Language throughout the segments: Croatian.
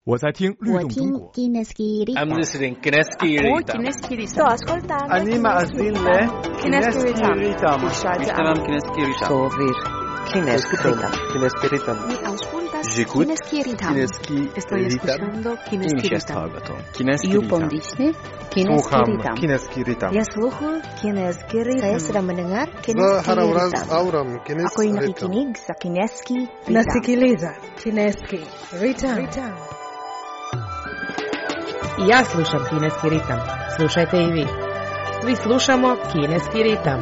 我在听律动中国。 I'm listening Kineski Ritam. Sto ascoltando. Anima azille Kineski Ritam. Ishtaram Kineski Ritam. Sovir Kineski Ritam. Mi auscultas J'écoute Kineski Ritam. Estoy escuchando Kineski Ritam. Yupondisne Kineski Ritam. Kineski Ritam. Я слухаю Kineski Ritam. Saya sedang mendengar За Kineski Харавраз Ritam. Аурам Ako Kineski yung Ritam. nakikinig sa Kineski Ritam. Nasikiliza Kineski Ritam. I ja slušam kineski ritam. Slušajte i vi. Svi slušamo kineski ritam.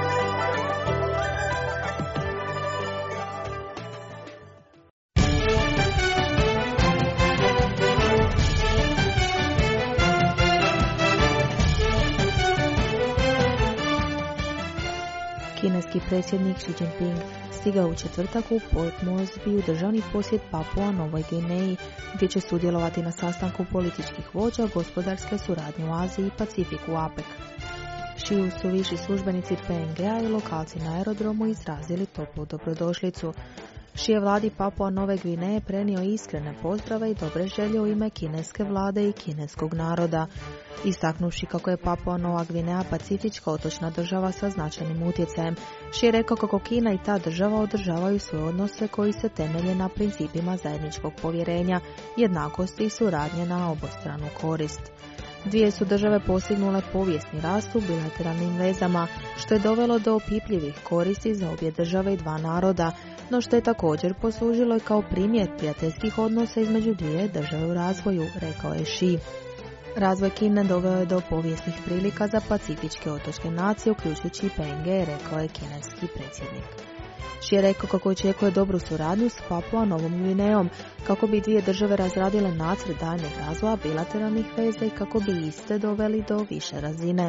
Kineski predsjednik Xi Jinping stigao u četvrtak u Port Moresby u državni posjet Papua Novoj Gvineji, gdje će sudjelovati na sastanku političkih vođa gospodarske suradnje u Aziji i Pacifiku APEC. Xiju su viši službenici PNG-a i lokalci na aerodromu izrazili toplu dobrodošlicu. Xi je vladi Papua Nove Gvineje prenio iskrene pozdrave i dobre želje u ime kineske vlade i kineskog naroda, istaknuvši kako je Papua Nova Gvineja pacifička otočna država sa značajnim utjecajem. Xi je rekao kako Kina i ta država održavaju svoje odnose koji se temelje na principima zajedničkog povjerenja, jednakosti i suradnje na obostranu korist. Dvije su države postignule povijesni rast u bilateralnim vezama, što je dovelo do opipljivih koristi za obje države i dva naroda, no što je također poslužilo i kao primjer prijateljskih odnosa između dvije države u razvoju, rekao je Xi. Razvoj Kine doveo je do povijesnih prilika za pacifičke otočke nacije, uključujući PNG, rekao je kineski predsjednik. Xi je rekao kako očekuje dobru suradnju s Papua Novom Gvinejom, kako bi dvije države razradile nacrt daljnjeg razvoja bilateralnih veza i kako bi iste doveli do više razine.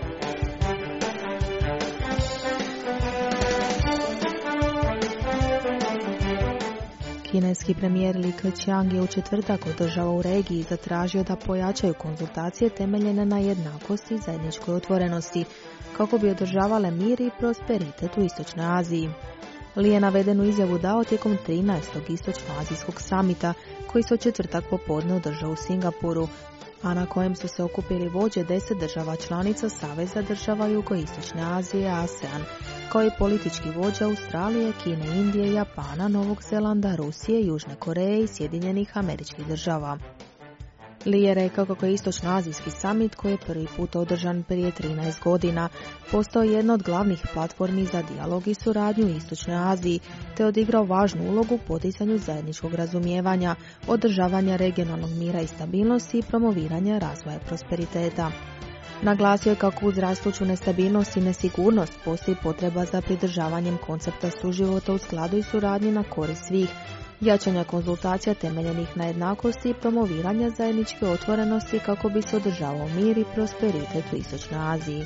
Kineski premijer Li Keqiang je u četvrtak održao u regiji i zatražio da pojačaju konzultacije temeljene na jednakosti i zajedničkoj otvorenosti, kako bi održavale mir i prosperitet u Istočnoj Aziji. Li je navedenu izjavu dao tijekom 13. Istočnoazijskog samita, koji se u četvrtak popodne održao u Singapuru, a na kojem su se okupili vođe 10 država članica Saveza država Jugoistočne Azije, ASEAN, kao i politički vođa Australije, Kine, Indije, Japana, Novog Zelanda, Rusije, Južne Koreje i Sjedinjenih Američkih Država. Li je rekao kako je Istočnoazijski samit, koji je prvi put održan prije 13 godina, postao jedna od glavnih platformi za dijalog i suradnju u Istočnoj Aziji, te odigrao važnu ulogu u poticanju zajedničkog razumijevanja, održavanja regionalnog mira i stabilnosti i promoviranja razvoja i prosperiteta. Naglasio je kako uz rastuću nestabilnost i nesigurnost postoji potreba za pridržavanjem koncepta suživota u skladu i suradnji na korist svih, jačanja konzultacija temeljenih na jednakosti i promoviranja zajedničke otvorenosti kako bi se održavao mir i prosperitet u Istočnoj Aziji.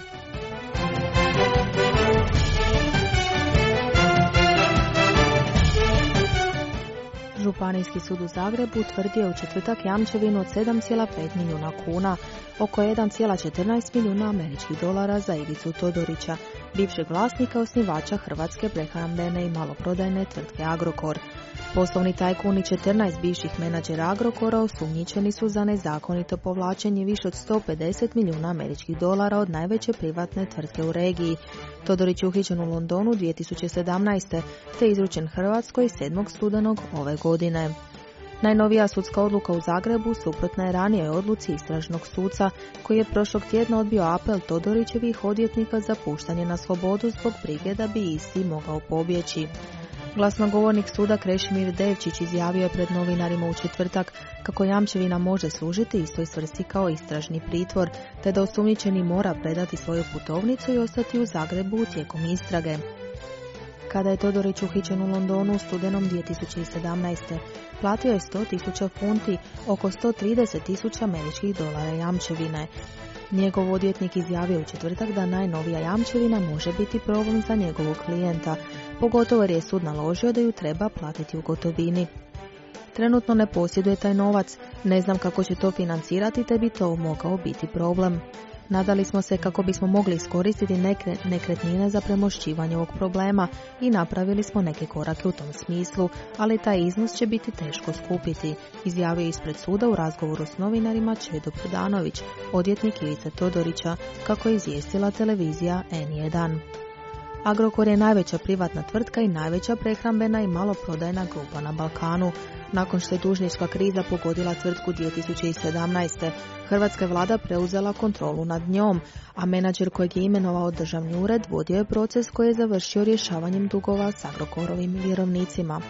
Županijski sud u Zagrebu utvrdio u četvrtak jamčevinu od 7,5 milijuna kuna, oko 1,14 milijuna američkih dolara za Ivicu Todorića, bivšeg vlasnika osnivača hrvatske prehrambene i maloprodajne tvrtke Agrokor. Poslovni tajkun i 14 bivših menadžera Agrokora osumnjičeni su za nezakonito povlačenje više od 150 milijuna američkih dolara od najveće privatne tvrtke u regiji. Todorić je uhićen u Londonu 2017. te izručen Hrvatskoj 7. studenog ove godine. Najnovija sudska odluka u Zagrebu suprotna je ranijoj odluci istražnog suca, koji je prošlog tjedna odbio apel Todorićevih odvjetnika za puštanje na slobodu zbog brige da bi isti mogao pobjeći. Glasnogovornik suda Krešimir Devčić izjavio je pred novinarima u četvrtak kako jamčevina može služiti istoj svrsi kao istražni pritvor, te da osumnjičeni mora predati svoju putovnicu i ostati u Zagrebu tijekom istrage. Kada je Todorić uhićen u Londonu u studenom 2017. platio je 100.000 funti, oko 130.000 američkih dolara jamčevine. Njegov odvjetnik izjavio u četvrtak da najnovija jamčevina može biti problem za njegovog klijenta, pogotovo jer je sud naložio da ju treba platiti u gotovini. Trenutno ne posjeduje taj novac, ne znam kako će to financirati, te bi to mogao biti problem. Nadali smo se kako bismo mogli iskoristiti neke nekretnine za premošćivanje ovog problema i napravili smo neke korake u tom smislu, ali taj iznos će biti teško skupiti, izjavio ispred suda u razgovoru s novinarima Čedo Prdanović, odvjetnik Ivice Todorića, kako je izvijestila televizija N1. Agrokor je najveća privatna tvrtka i najveća prehrambena i maloprodajna grupa na Balkanu. Nakon što je dužnička kriza pogodila tvrtku 2017. hrvatska vlada preuzela kontrolu nad njom, a menadžer kojeg je imenovao državni ured vodio je proces koji je završio rješavanjem dugova s Agrokorovim vjerovnicima.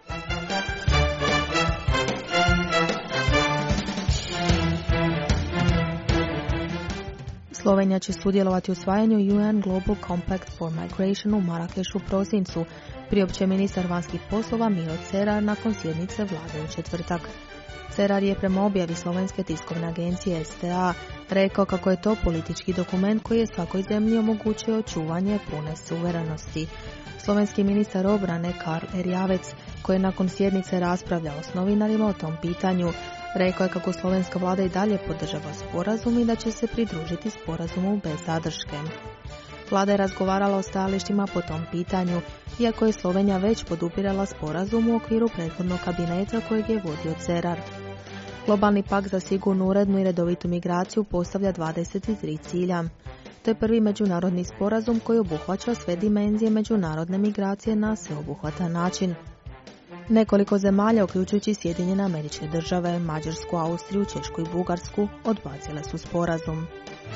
Slovenija će sudjelovati u usvajanju UN Global Compact for Migration u Marakešu u prosincu, priopćio ministar vanjskih poslova Miro Cerar nakon sjednice vlade u četvrtak. Cerar je prema objavi slovenske tiskovne agencije STA rekao kako je to politički dokument koji je svakoj zemlji omogućio očuvanje pune suverenosti. Slovenski ministar obrane Karl Erjavec, koji je nakon sjednice raspravljao s novinarima o tom pitanju, rekao je kako slovenska vlada i dalje podržava sporazum i da će se pridružiti sporazumu bez zadrške. Vlada je razgovarala o stajalištima po tom pitanju, iako je Slovenija već podupirala sporazum u okviru prethodnog kabineta kojeg je vodio Cerar. Globalni pakt za sigurnu, urednu i redovitu migraciju postavlja 23 cilja. To je prvi međunarodni sporazum koji obuhvaća sve dimenzije međunarodne migracije na sveobuhvatan način. Nekoliko zemalja, uključujući Sjedinjene Američke Države, Mađarsku, Austriju, Češku i Bugarsku, odbacile su sporazum.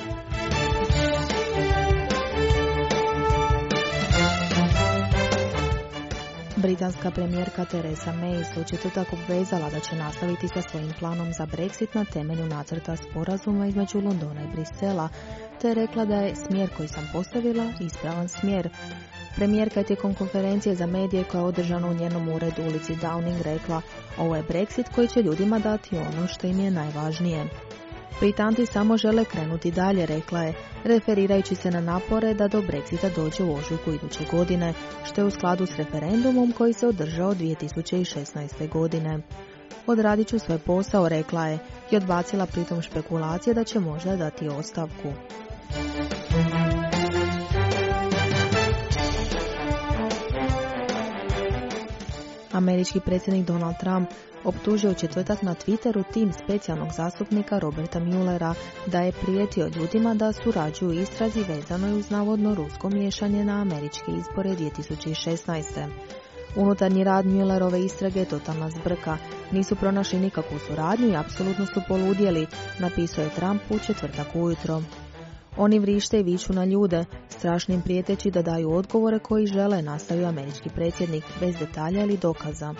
Britanska premijerka Theresa May se u četvrtak obvezala da će nastaviti sa svojim planom za Brexit na temelju nacrta sporazuma između Londona i Brisela, te je rekla da je smjer koji sam postavila ispravan smjer. Premijerka je tijekom konferencije za medije koja je održana u njenom uredu u ulici Downing rekla: ovo je Brexit koji će ljudima dati ono što im je najvažnije. Britanci samo žele krenuti dalje, rekla je, referirajući se na napore da do Brexita dođe u ožujku iduće godine, što je u skladu s referendumom koji se održao 2016. godine. Odradit ću svoj posao, rekla je, i odbacila pritom špekulacije da će možda dati ostavku. Američki predsjednik Donald Trump optužio u četvrtak na Twitteru tim specijalnog zastupnika Roberta Muellera da je prijetio ljudima da surađuju u istrazi vezanoj uz navodno rusko miješanje na američke izbore 2016. Unutarnji rad Muellerove istrage je totalna zbrka. Nisu pronašli nikakvu suradnju i apsolutno su poludjeli, napisao je Trump u četvrtak ujutro. Oni vrište i viču na ljude, strašnim prijeteći da daju odgovore koji žele, nastavio američki predsjednik, bez detalja ili dokaza.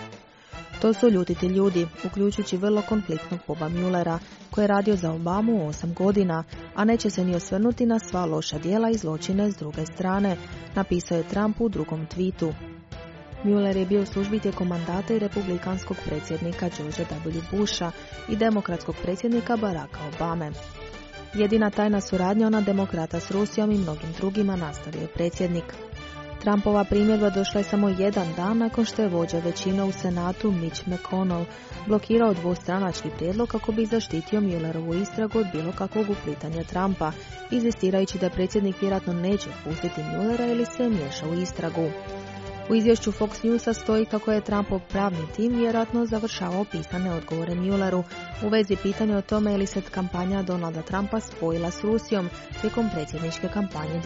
To su ljutiti ljudi, uključujući vrlo konfliktnog Boba Muellera, koji je radio za Obamu 8 godina, a neće se ni osvrnuti na sva loša djela i zločine s druge strane, napisao je Trump u drugom tweetu. Mueller je bio u službi tijekom mandata i republikanskog predsjednika Georgea W. Busha i demokratskog predsjednika Baracka Obame. Jedina tajna suradnja ona demokrata s Rusijom i mnogim drugima, nastavio je predsjednik. Trumpova primjedba došla je samo jedan dan nakon što je vođa većine u Senatu Mitch McConnell blokirao dvostranački prijedlog kako bi zaštitio Muellerovu istragu od bilo kakvog uplitanja Trumpa, inzistirajući da predsjednik vjerojatno neće pustiti Muellera ili se miješa u istragu. U izvješću Fox Newsa stoji kako je Trumpov pravni tim vjerojatno završavao pisane odgovore Muelleru u vezi pitanja o tome je li se kampanja Donalda Trumpa spojila s Rusijom tijekom predsjedničke kampanje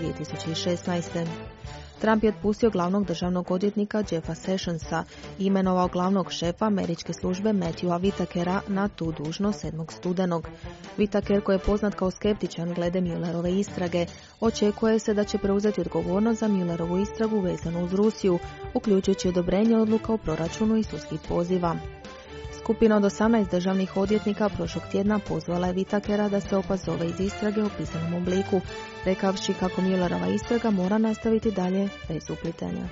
2016. Trump je otpustio glavnog državnog odvjetnika Jeffa Sessionsa i imenovao glavnog šefa američke službe Matthewa Whitakera na tu dužnost 7. studenog. Whitaker, koji je poznat kao skeptičan glede Muellerove istrage, očekuje se da će preuzeti odgovornost za Muellerovu istragu vezanu uz Rusiju, uključujući odobrenje odluka o proračunu i sudskih poziva. Skupina od 18 državnih odvjetnika prošlog tjedna pozvala je Whitakera da se opazove iz istrage u pisanom obliku, rekavši kako Muellerova istraga mora nastaviti dalje bez uplitanja.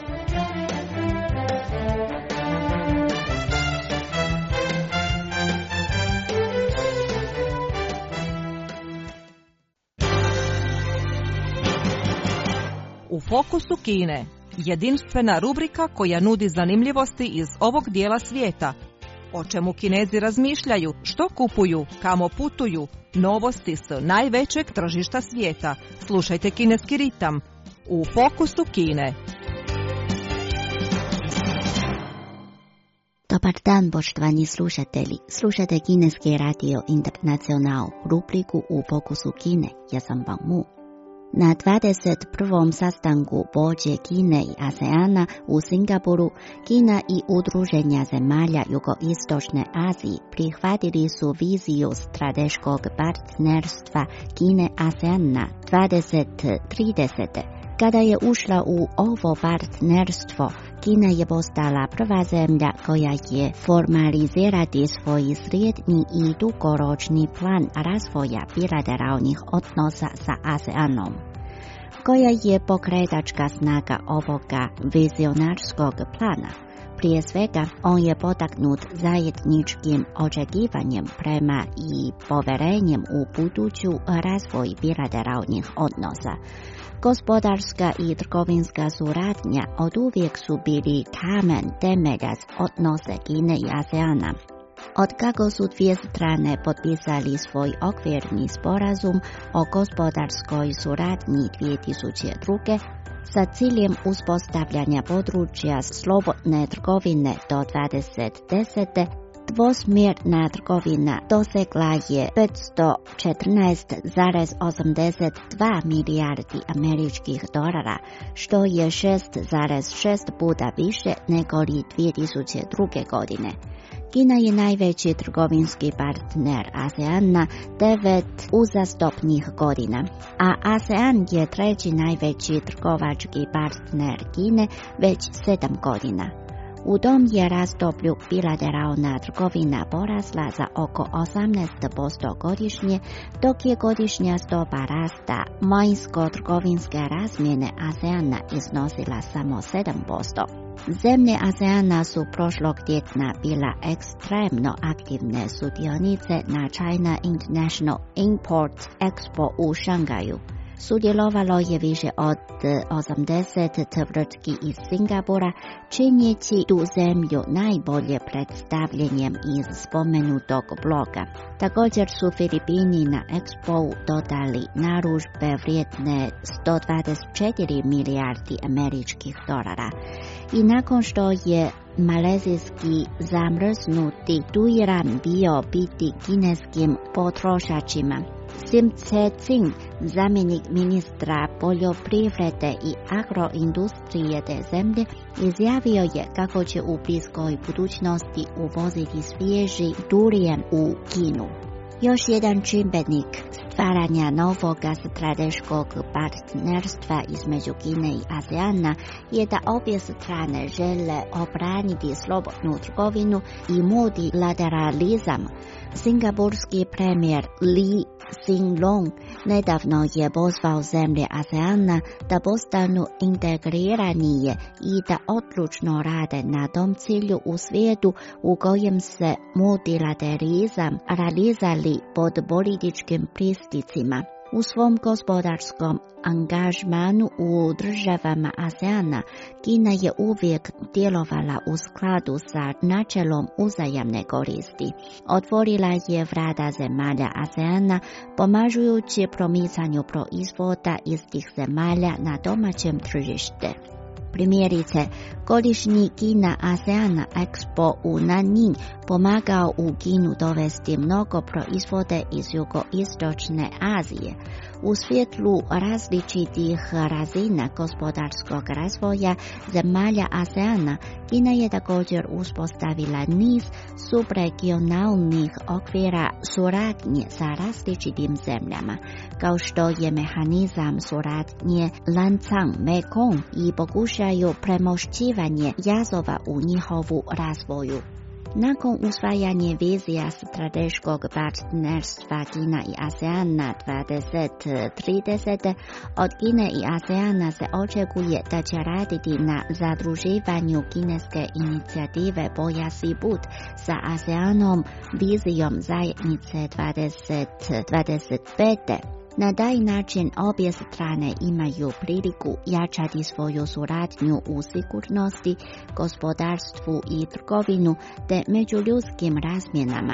U fokusu Kine, jedinstvena rubrika koja nudi zanimljivosti iz ovog dijela svijeta. O čemu Kinezi razmišljaju, što kupuju, kamo putuju, novosti s najvećeg tržišta svijeta. Slušajte Kineski ritam u Fokusu Kine. Dobar dan, poštovani slušatelji. Slušate Kineski radio Internacional, rubriku u Fokusu Kine. Ja sam Wang Mu. Na 21. sastanku vođe Kine i ASEANA u Singapuru, Kina i udruženja zemalja jugoistočne Azije prihvatili su viziju strateškog partnerstva Kine-ASEANA 2030. Kada je ušla u ovo partnerstvo, Kina je postala prva zemlja koja je formalizirati svoj srednji i dugoročni plan razvoja bilateralnih odnosa sa ASEANom. Koja je pokretačka snaga ovoga vizionarskog plana? Prije svega, on je potaknut zajedničkim očekivanjem prema i poverenjem u buduću razvoj bilateralnih odnosa. Gospodarska i trgovinska suradnja oduvijek su bili kamen temeljac odnose Kine i ASEANA. Od kako su dvije strane potpisali svoj okvirni sporazum o gospodarskoj suradnji 2002. sa ciljem uspostavljanja područja slobodne trgovine do 2010. Dvosmjerna trgovina dosegla je 514,82 milijardi američkih dolara, što je 6,6 puta više nego li 2002. godine. Kina je najveći trgovinski partner ASEANA 9 uzastopnih godina, a ASEAN je treći najveći trgovački partner Kine već 7 godina. U tom je razdoblju bilateralna trgovina porasla za oko 18% godišnje, dok je godišnja stopa rasta vanjsko-trgovinske razmjene ASEANA iznosila samo 7%. Zemlje ASEANA su prošlog tjedna bila ekstremno aktivne sudionice na China International Import Expo u Šangaju. Sudjelovalo je više od 80 tvrtki iz Singapura, činjeći tu zemlju najbolje predstavljenjem iz spomenutog bloka. Također su Filipini na Expo dodali narudžbe vrijedne 124 milijardi američkih dolara. I nakon što je malezijski zamrznuti duiran bio biti kineskim potrošačima, Sim Tse-Tsing, zamjenik ministra poljoprivrede i agroindustrije te zemlje, izjavio je kako će u bliskoj budućnosti uvoziti svježi durian u Kinu. Još jedan čimbenik stvaranja novog strateškog partnerstva između Kine i ASEANA je da obje strane žele obraniti slobodnu trgovinu i multilateralizam. Singapurski premijer Lee Hsien Loong nedavno je pozvao zemlje ASEANA da postanu integriranije i da odlučno rade na tom cilju u svijetu u kojem se multilateralizam realizali pod političkim pristicima. U svom gospodarskom angažmanu u državama ASEANA, Kina je uvijek djelovala u skladu sa načelom uzajamne koristi. Otvorila je vrata zemalja ASEANA, pomažujući promicanju proizvoda iz tih zemalja na domaćem tržište. Primjerice, godišnji Kina ASEANA Expo u Nanjing pomagao u Kinu dovesti mnogo proizvode iz jugoistočne Azije. U svjetlu različitih razina gospodarskog razvoja zemalja ASEANA, Kina je također uspostavila niz subregionalnih okvira suradnje sa različitim zemljama, kao što je mehanizam suradnje Lancang-Mekong i pokušaju premošćivanje jazova u njihovu razvoju. Nakon usvajanja vizija strateškog partnerstva Kina i ASEANA 2030, od Kine i ASEANA se očekuje da će raditi na zadruživanju kineske inicijative Pojas i put sa ASEANom vizijom zajednice 2025. Na taj način obje strane imaju priliku jačati svoju suradnju u sigurnosti, gospodarstvu i trgovinu te međuljudskim razmjenama.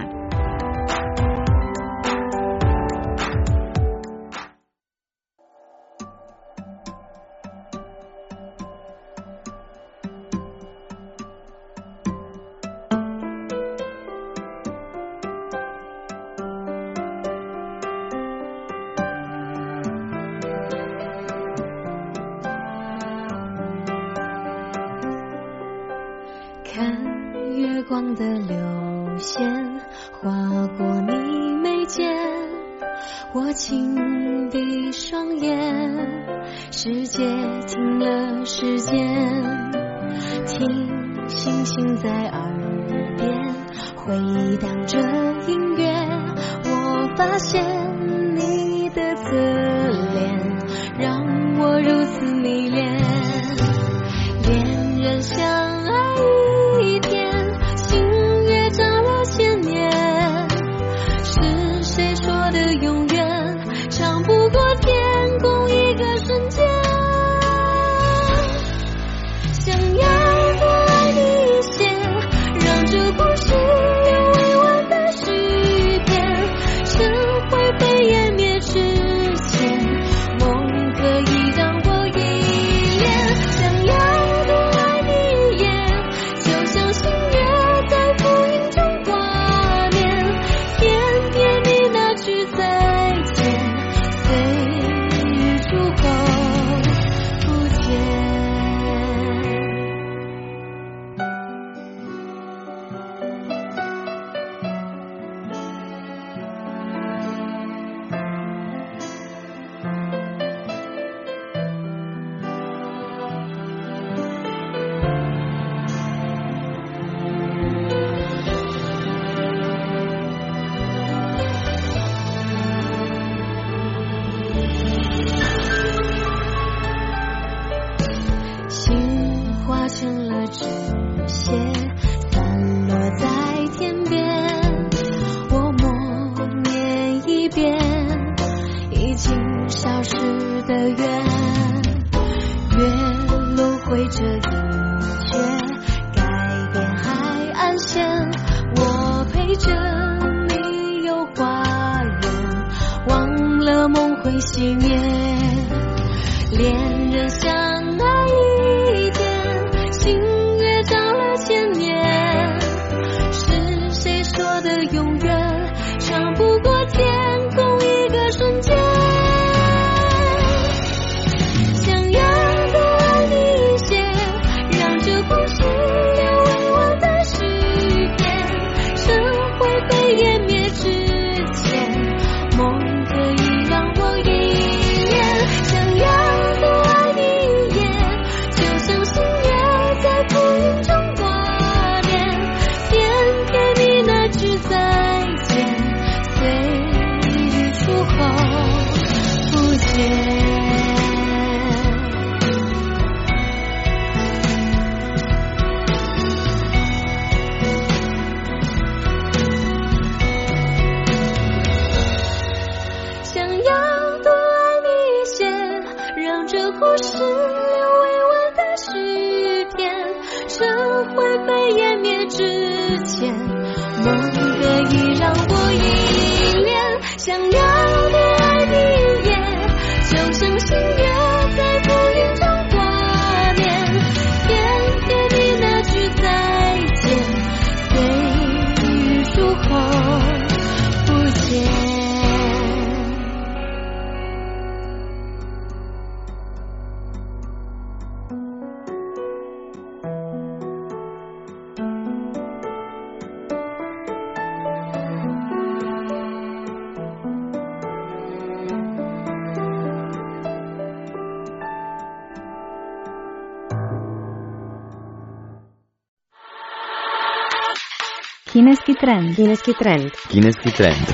Kineski trend. Kineski trend. Kineski trend.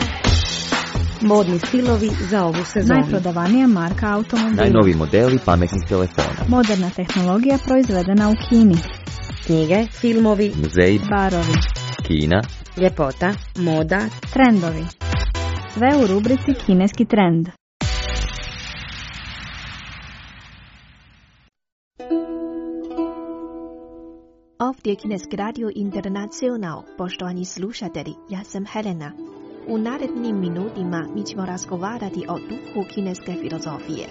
Modni stilovi za ovu sezonu. Najprodavanija marka automobila. Najnoviji modeli pametnih telefona. Moderna tehnologija proizvedena u Kini. Knjige, filmovi, muzeji, barovi, Kina, ljepota, moda, trendovi. Sve u rubrici Kineski trend. ovdje Kineski radio Internacional. Poštovani slušatelji, ja sam Helena. U narednim minutima mi ćemo razgovarati o duhu kineske filozofije.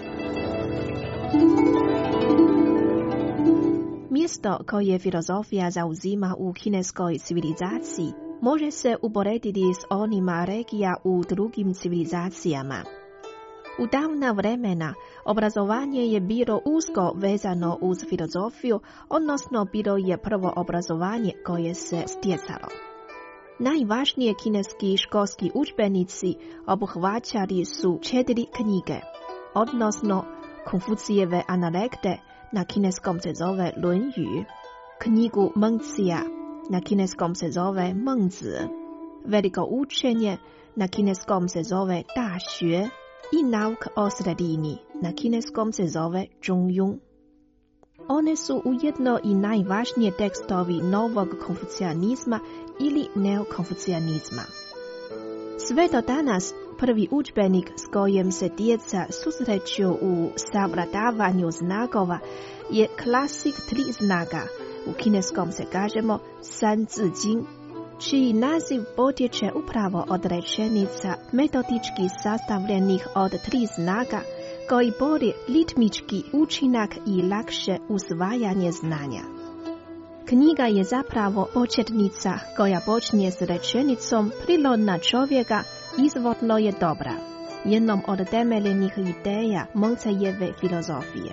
Mjesto koje filozofija zauzima u kineskoj civilizaciji može se uporediti s onima regija u drugim civilizacijama. U davna vremena obrazovanje je bilo usko vezano uz filozofiju, odnosno bilo je prvo obrazovanje koje se stjecalo. Najvažnije kineski školski udžbenici obuhvaćali su 4 knjige, odnosno Konfucijeve analekte, na kineskom se zove Lunyu, knjigu Mengcija, na kineskom se zove Mengzi, veliko učenje, na kineskom se zove Da Xue, i nauk o sredini, na kineskom se zove Zhongyun. One su ujedno i najvažnije tekstovi novog konfucijanizma ili neokonfucijanizma. Sve do danas prvi udžbenik s kojim se djeca susreću u savladavanju znakova je klasik 3 znaka, u kineskom se kažemo San Zi Jing, čiji naziv potječe upravo od rečenica metodički sastavljenih od 3 znaka koji bori ritmički učinak i lakše usvajanje znanja. Knjiga je zapravo početnica koja počinje s rečenicom prirodna čovjeka izvorno je dobra, jednom od temeljnih ideja Mengcijeve filozofije.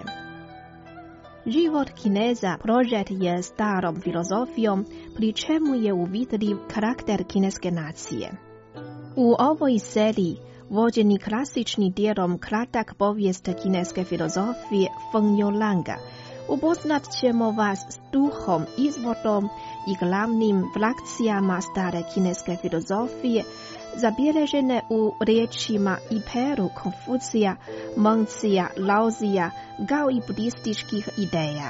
Život Kineza prožet je starom filozofijom, pri čemu je uvidljiv karakter kineske nacije. U ovoj seriji, vođeni klasični dijelom kratak povijest kineske filozofije Feng Youlanga, upoznat ćemo vas s duhom, izvorom i glavnim frakcijama stare kineske filozofije, zabilježene u riječima i peru Konfucija, Mengcija, Laozija, kao i budističkih ideja.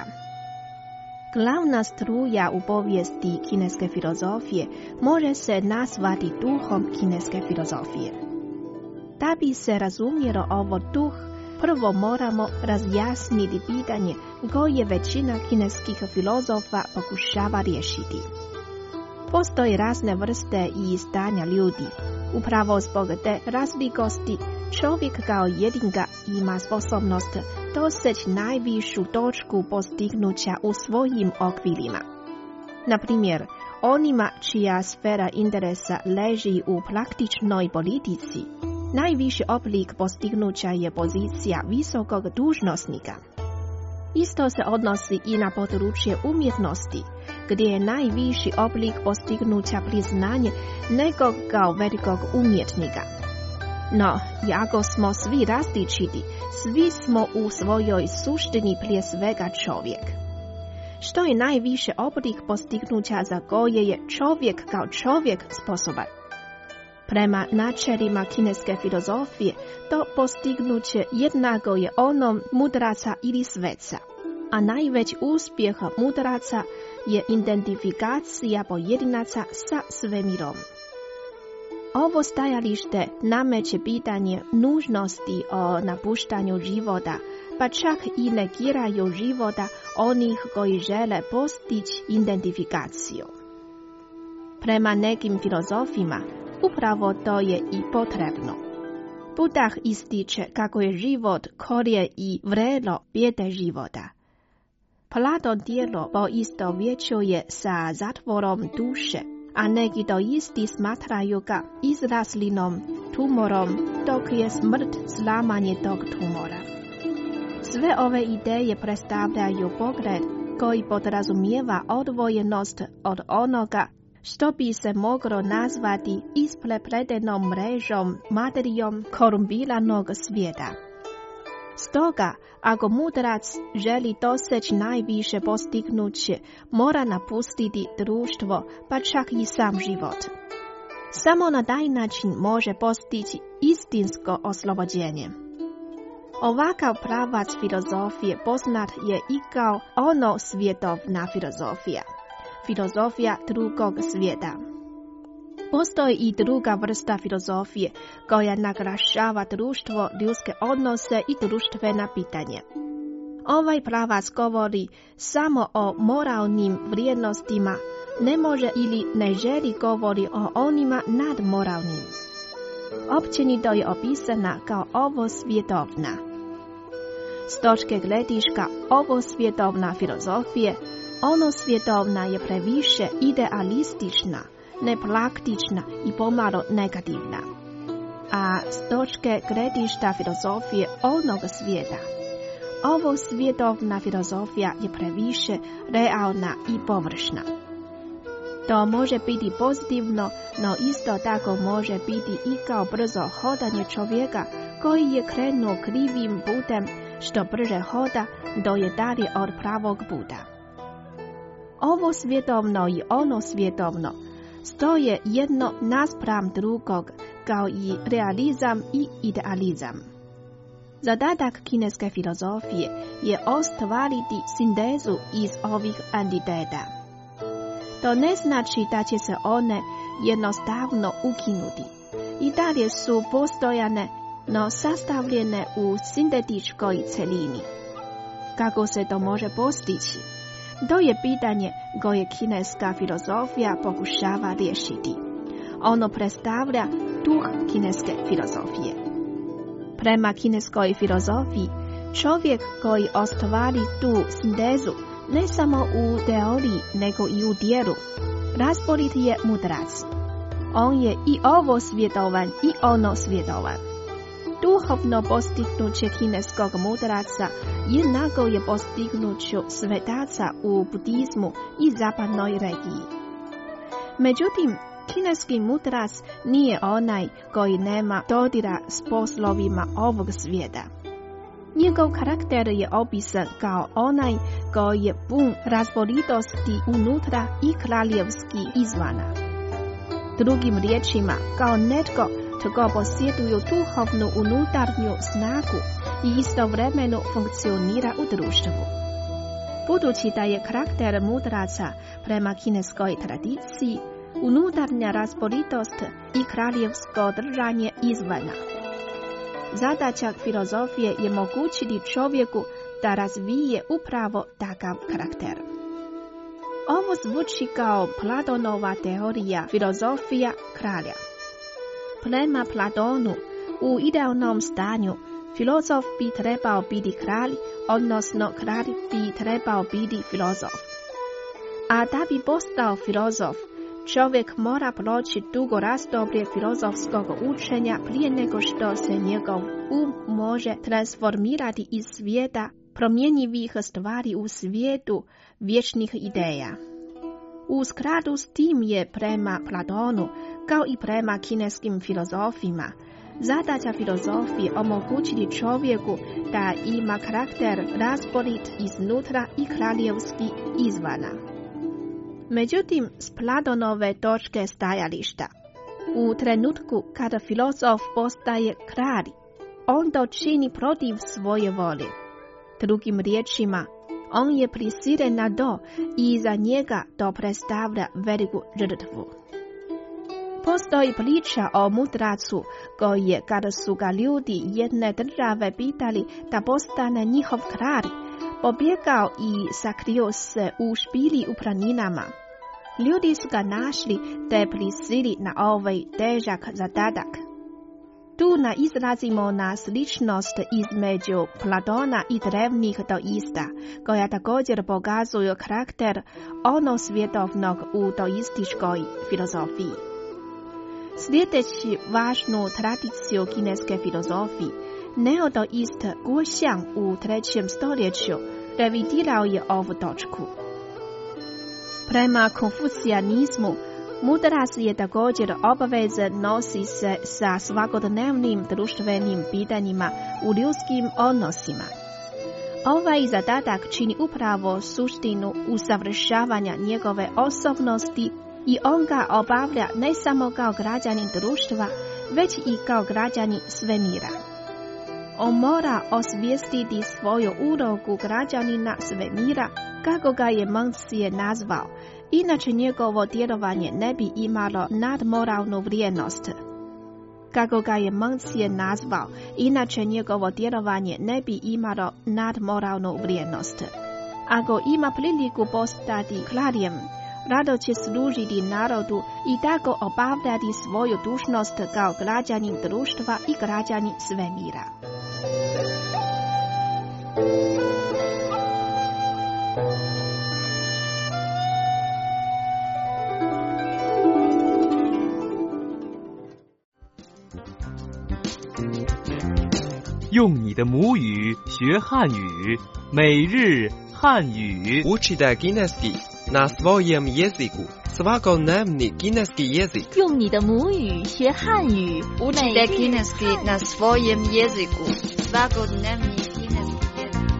Glavna struja u povijesti kineske filozofije može se nazvati duhom kineske filozofije. Da bi se razumjelo ovo duh, prvo moramo razjasniti pitanje koje većina kineskih filozofa pokušava riješiti. Postoje razne vrste i stanja ljudi. Upravo zbog te razlikosti čovjek kao jedinka ima sposobnost doseći najvišu točku postignuća u svojim okvirima. Na primjer, onima čija sfera interesa leži u praktičnoj politici, najviši oblik postignuća je pozicija visokog dužnosnika. Isto se odnosi i na područje umjetnosti, gdje je najviši oblik postignuća priznanje nekog kao velikog umjetnika. No, jako smo svi različiti, svi smo u svojoj suštini prije svega čovjek. Što je najviše oblik postignuća za koje je čovjek kao čovjek sposoban? Prema načelima kineske filozofije, to postignuće jednako je onom mudraca ili sveca, a najveći uspjeh mudraca je identifikacija pojedinaca sa svemirom. Ovo stajalište nameće pitanje nužnosti o napuštanju života, pa čak i negiraju života onih koji žele postići identifikaciju. Prema nekim filozofima, upravo to je i potrebno. Buddha ističe kako je život korijen i vrelo bijede života. Platon djelo poistovjećuje sa zatvorom duše, a neki doisti smatraju ga izraslinom, tumorom, dok je smrt slamanje tog tumora. Sve ove ideje predstavljaju pogled koji podrazumijeva odvojenost od onoga što bi se moglo nazvati isprepletenom mrežom materijom korumpiranog svijeta. Stoga, ako mudrac želi doseći najviše postignuće, mora napustiti društvo, pa čak i sam život. Samo na taj način može postići istinsko oslobođenje. Ovakav pravac filozofije poznat je i kao ono svjetovna filozofija, filozofija drugog svijeta. Postoji i druga vrsta filozofije koja naglašava društvo, ljudske odnose i društvena pitanja. Ovaj pravac govori samo o moralnim vrijednostima, ne može ili ne želi govori o onima nadmoralnim. Općenito je opisana kao ovosvjetovna. S točke gledišta ovosvjetovna filozofije, onosvjetovna je previše idealistična, nepraktična i pomalo negativna. A s točke gledišta filozofije onog svijeta, ovosvjetovna filozofija je previše realna i površna. To može biti pozitivno, no isto tako može biti i kao brzo hodanje čovjeka koji je krenuo krivim putem, što brže hoda do je dalje od pravog puta. Ovo svjetovno i ono svjetovno stoje jedno naspram drugog, kao i realizam i idealizam. Zadatak kineske filozofije je ostvariti sintezu iz ovih entiteta. To ne znači da će se one jednostavno ukinuti. I dalje su postojane, no sastavljene u sintetičkoj celini. Kako se to može postići? To je pitanje koje kineska filozofija pokušava riješiti. Ono predstavlja duh kineske filozofije. Prema kineskoj filozofiji, čovjek koji ostvari tu sintezu ne samo u teoriji, nego i u djelu, razborit je mudrac. On je i ovo svjetovan i ono svjetovan. Duhovno postignuće kineskog mudraca jednako je postignuću svetaca u budizmu i zapadnoj regiji. Međutim, kineski mudrac nije onaj koji nema dodira s poslovima ovog svijeta. Njegov karakter je opisan kao onaj koji je pun razboritosti unutra i kraljevski izvana. Drugim riječima, kao netko tko posjeduju duhovnu unutarnju snagu i istovremeno funkcionira u društvu. Budući da je karakter mudraca prema kineskoj tradiciji unutarnja razboritost i kraljevsko držanje izvana. Zadaća filozofije je mogućiti čovjeku da razvije upravo takav karakter. Ovo zvuči kao Platonova teorija filozofija kralja. Prema Platonu, u idealnom stanju, filozof bi trebao biti kralj, odnosno kralj bi trebao biti filozof. A da bi postao filozof, čovjek mora proći dugo razdoblje filozofskog učenja prije nego što se njegov može transformirati iz svijeta promjenjivih stvari u svijetu vječnih ideja. U skladu s tim je prema Platonu, kao i prema kineskim filozofima, zadaća filozofije omogućiti čovjeku da ima karakter razborit iznutra i kraljevski izvana. Međutim, s Platonove točke stajališta, u trenutku kada filozof postaje kralj, on to čini protiv svoje volje. Drugim riječima, on je prisilen na to i za njega to predstavlja veliku žrtvu. Postoji priča o mudracu koji je, kada su ga ljudi jedne države pitali da postane njihov kralj, pobjegao i sakrio se u špili u planinama. Ljudi su ga našli te prisili na ovaj težak zadatak. Tu izrazimo na sličnost između Platona i drevnih teista, koja također pokazuju karakter onosvjetovnog u teoističkoj filozofiji. Sljedeći važnu tradiciju kineske filozofije, neoteist Guo Xiang u 3. stoljeću revidirao je ovu točku. Prema konfucijanizmu, mudrac je također obavezan nosi se sa svakodnevnim društvenim pitanjima u ljudskim odnosima. Ovaj zadatak čini upravo suštinu usavršavanja njegove osobnosti i on ga obavlja ne samo kao građanin društva, već i kao građanin svemira. On mora osvijestiti svoju ulogu građanina svemira, kako ga je Mengzi nazvao, inače njegovo djelovanje ne bi imalo nadmoralnu vrijednost. kako ga je Monsieur nazvao, inače njegovo djelovanje ne bi imalo nadmoralnu vrijednost. Ako ima priliku postati kraljem, rado će služiti narodu i tako obavljati svoju dužnost kao građanin društva i građanin svemira. 用你的母语学汉语，每日汉语。 Učite kineski na svojem jeziku. Svakodnevni kineski jezik. 用你的母语学汉语。 Učite kineski na svojem jeziku. Svakodnevni kineski jezik.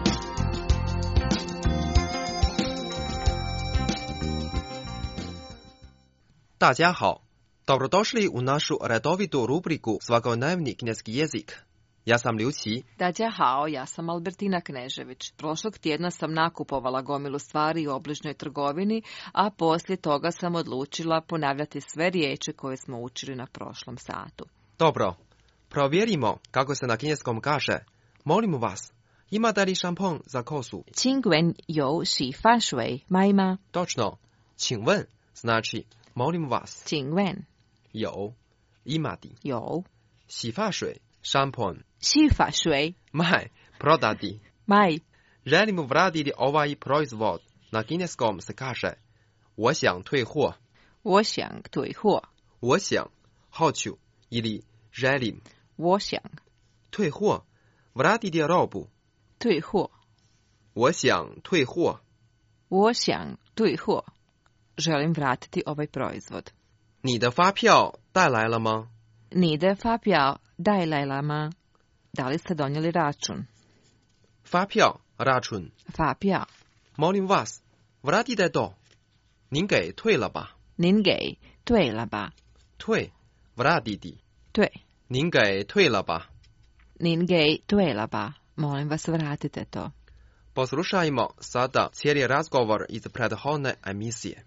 Dađa hao. Dobrodošli u našu redovitu rubriku Svakodnevni kineski jezik. Ja sam Liu Qi. Dađa hao, ja sam Albertina Knežević. Prošlog tjedna sam nakupovala gomilu stvari u obližnjoj trgovini, a poslije toga sam odlučila ponavljati sve riječi koje smo učili na prošlom satu. Dobro, provjerimo kako se na kineskom kaže. Molim vas, imate li šampon za kosu? 请问有洗发水卖吗? Točno, 请问 znači molim vas. 请问有 imati 有洗发水 šampon 洗发水卖 prodati 卖 želimo vratiti ovaj proizvod. Na kineskom se kaže 我想退货我想退货我想 hoću ili želim 我想退货 vratiti robu 退货我想退货我想退货 želim vratiti ovaj proizvod. 你的发票带来了吗？ 你的发票带来了吗? Da li ste donijeli račun? 发票 račun 发票 molim vas, vratite to. 您给退了吧？ 您给退了吧？ 退 vratiti 退您给退了吧？ 您给退了吧? Molim vas, vratite to. Poslušajmo sada cijeli razgovor iz prethodne emisije.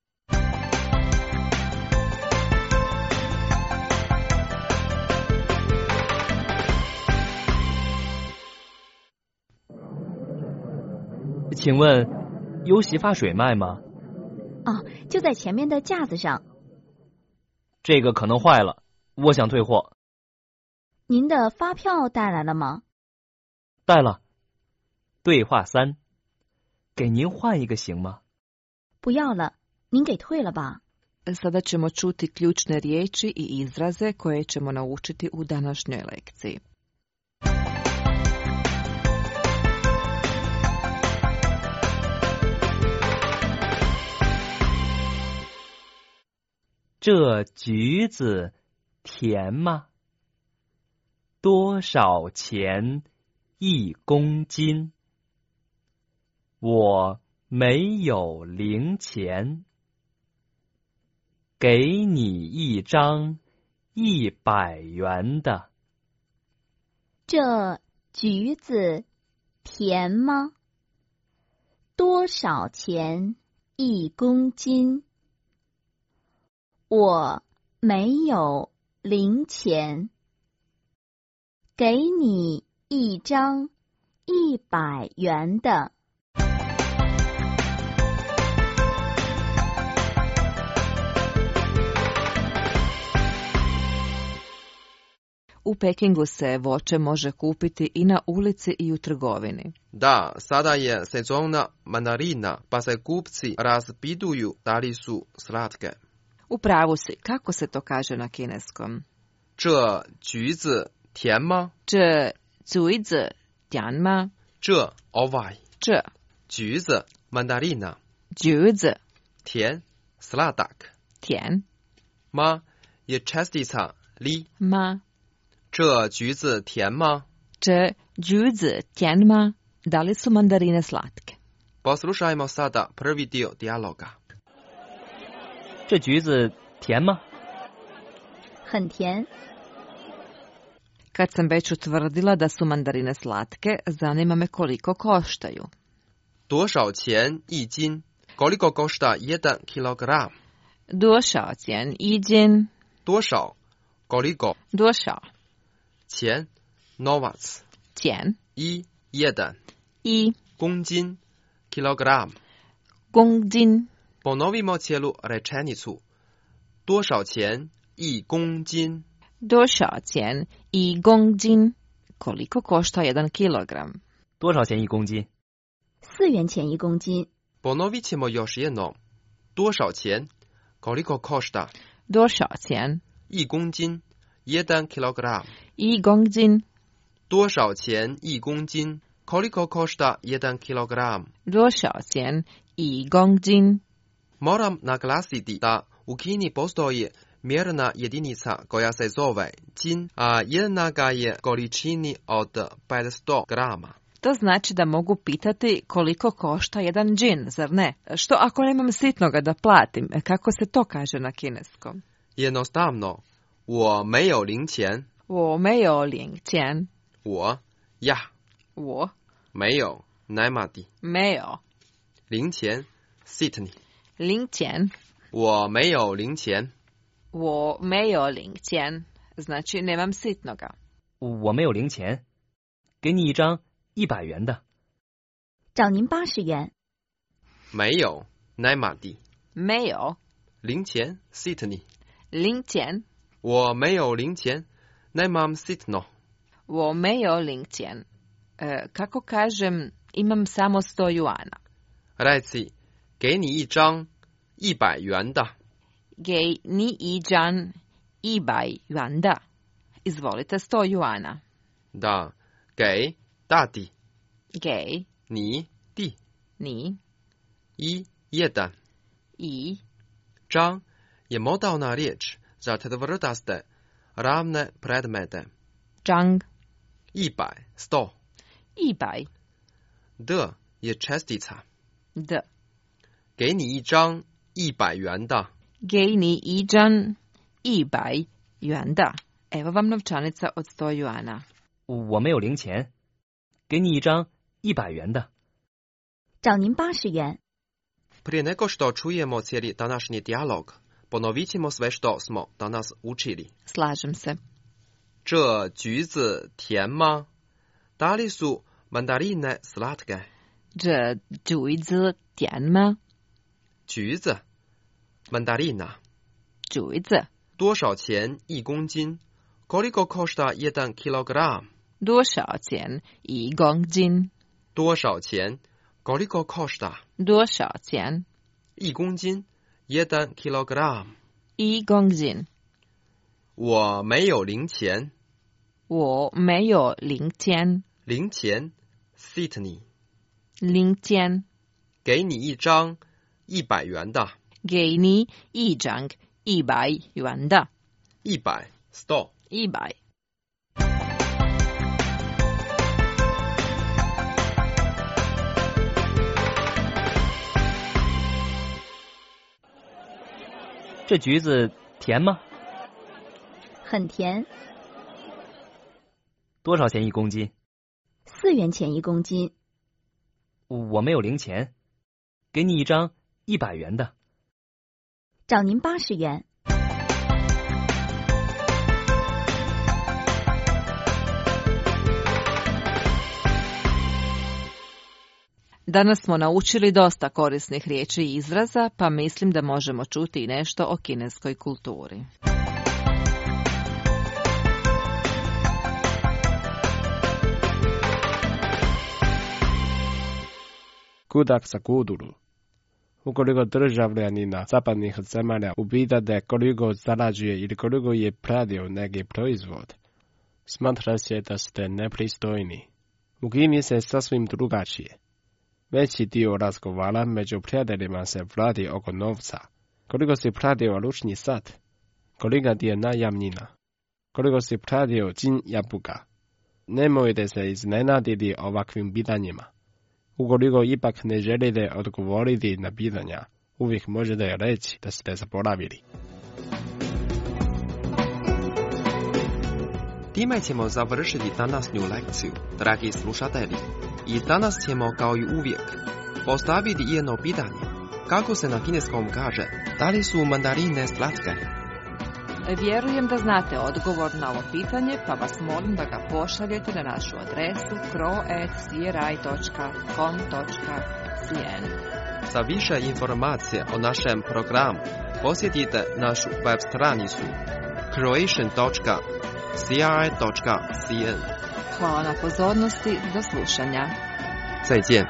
请问有洗发水卖吗？ 哦，就在前面的架子上。 这个可能坏了，我想退货。 您的发票带来了吗？ 带了。对话3，给您换一个行吗？ 不要了，您给退了吧。 Sada ćemo čuti ključne riječi i izraze koje ćemo naučiti u današnjoj lekciji. 这橘子甜吗？多少钱1公斤？我没有零钱，给你一张100元的。 这橘子甜吗？多少钱1公斤？我没有零钱，给你一张100元的。 U Pekingu se voće može kupiti i na ulici i u trgovini. Da, sada je sezona mandarina, pa se kupci raspituju da li su slatke. U pravu si, kako se to kaže na kineskom? 这橘子甜吗？ 这橘子甜吗？ 这 ovaj 这橘子 mandarina 橘子甜 sladak 甜 ma je čestica li ma 这橘子甜吗？ 这橘子甜吗？ Da li su mandarine slatke? Poslušajmo sada prvi dio dijaloga. 这橘子甜吗？ 很甜。 Kad sam već utvrdila da su mandarine slatke, zanima me koliko koštaju. 多少钱一斤? Koliko košta 1 kilogram? 多少钱一斤? 多少 koliko, 多少钱 novac, 钱 i jedan, 一公斤 kilogram. 公斤 Ponovimo cijelu rečenicu. 多少钱一公斤? 多少钱一公斤 koliko košta 1 kilogram? 多少钱一公斤 ？4元钱1公斤。 Ponovit ćemo još jednom. 多少钱 koliko košta? 多少钱一公斤 1 kilogram. 一公斤多少钱一公斤 koliko košta 1 kilogram? 多少钱一公斤 Moram naglasiti da u Kini postoji mjerna jedinica koja se zove džin, a jednaka je količini od 500 grama. To znači da mogu pitati koliko košta jedan džin, zar ne? Što ako nemam sitnoga da platim? Kako se to kaže na kineskom? Jednostavno, 我没有零钱。 我没有零钱。 我呀。 我没有 Nemati. 没有零钱 Sydney. 零钱。 我没有零钱。 我没有零钱 znači nemam sitnoga. 我没有零钱，给你一张100元的。 找您80元。 没有 Nemati. 没有零钱 Sydney. 零钱。 我没有零钱 Nemam sitno. 我没有零钱。kako kažem, imam samo 100 juana. Reci, 给你一张100元的。 给你一张100元的。Izvolite 100 juana. Da, 给大弟。 给你弟。 你一jedan. i 张 je modalna riječ za tvrdaste ravne predmete. 张 100 100. 100 d je čestica. d 给你一张100元的。 给你一张100元的。Evo vam novčanica od 100 juana. 我没有零钱，给你一张100元的。 找您80元。 Prije nego što čujemo cijeli današnji dijalog, ponovit ćemo sve što smo danas učili. Slažem se. 这橘子甜吗？ Da li su mandarine slatke? 这橘子甜吗？ 橘子 mandarina. 橘子。 多少钱1公斤？ Koliko košta 1 kilogram? 多少钱1公斤？ 多少钱 Koliko košta? 多少钱 1公斤 1 kilogram? 1公斤。 我没有零钱。 我没有零钱。 零钱 Sydney. 零钱。 给你一张100元的。 给你一张100元的。 100 100. 100. 这橘子甜吗？ 很甜。 多少钱1公斤 ？4元钱1公斤。 我没有零钱，给你一张100元的。 找您80元。 Danas smo naučili dosta korisnih riječi i izraza, pa mislim da možemo čuti i nešto o kineskoj kulturi. Kudak sa kuduru. Ukoliko državljanina zapadnih zemalja upita da koliko zarađuje ili koliko je pradio neki proizvod, smatra se da ste nepristojni. U Kini se sasvim drugačije. Veći dio razgovara među prijateljima se vrati oko novca. Koliko si pradio ručni sat? Kolika ti je najamnina? Koliko si pradio džin jabuka? Nemojte se iznenaditi ovakvim pitanjima. Ukoliko ipak ne želite odgovoriti na pitanja, uvijek možete reći da ste zaboravili. Time ćemo završiti današnju lekciju, dragi slušatelji. I danas ćemo, kao i uvijek, postaviti jedno pitanje. Kako se na kineskom kaže, da li su mandarine slatke? Vjerujem da znate odgovor na ovo pitanje, pa vas molim da ga pošaljete na našu adresu cro@cri.com.cn. Za više informacije o našem programu posjetite našu web stranicu croatian.cri.cn. Hvala na pozornosti, do slušanja. 再见。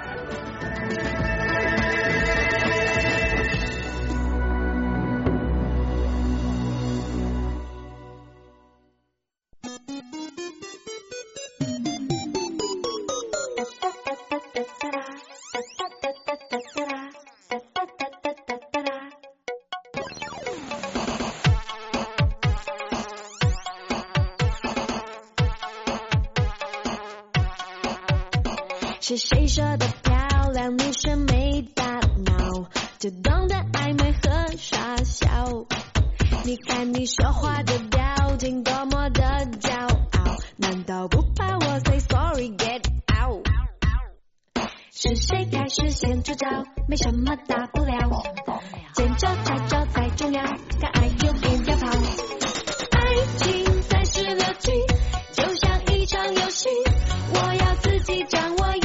是谁说的漂亮？女生没大脑，就懂得暧昧和傻笑。你看你说话的表情多么的骄傲，难道不怕我 say sorry get out？ 是谁开始先出招？没什么大不了，见招拆招才重要，敢爱就别要跑。爱情36计，就像一场游戏，我要自己掌握。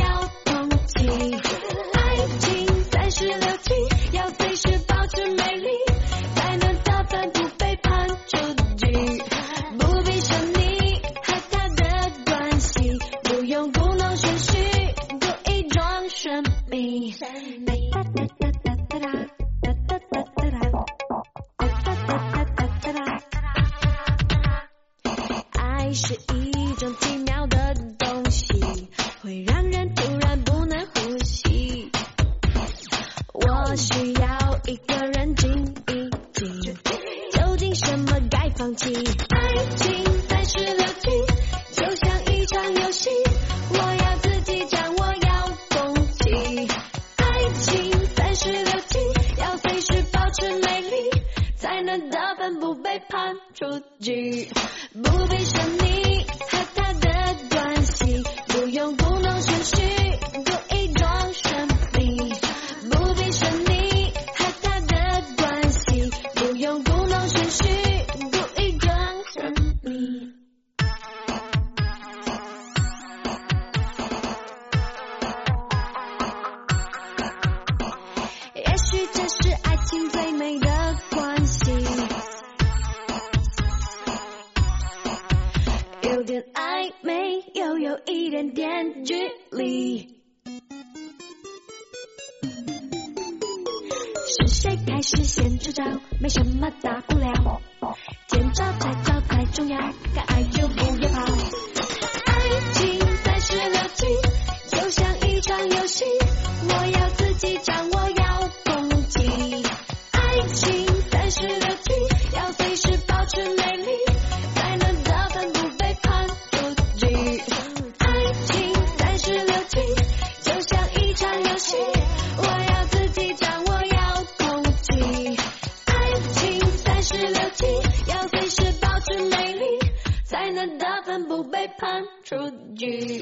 爱情36计，要随时保持美丽，才能得分不被判出局。不必说你和他的关系，不用故弄玄虚，故意装神秘。爱是一种奇妙的东西，会让人突然不能呼吸。我需要一个人静一静，究竟什么该放弃？爱情36计，就像一场游戏，我要自己掌握，要攻击。爱情36计，要随时保持美丽，才能得分不被判出局。不必说你和他的关系，不用故弄玄虚，故意装神秘。不必说你和他的关系，不用故弄玄虚，故意装神秘。也许这是爱情最美的关系，有点暧昧，又有一点点距离。是谁开始先出招？没什么大不了，见招拆招才重要，敢爱就不要跑。爱情36计，就像一场游戏，我要自己掌握，要攻击。爱情36计，要随时保持美丽，才能得分不被判出局。爱情36计，就像一场游戏，我要自己掌握，要攻击。爱情36计，要随时保持美丽，才能得分不被判出局。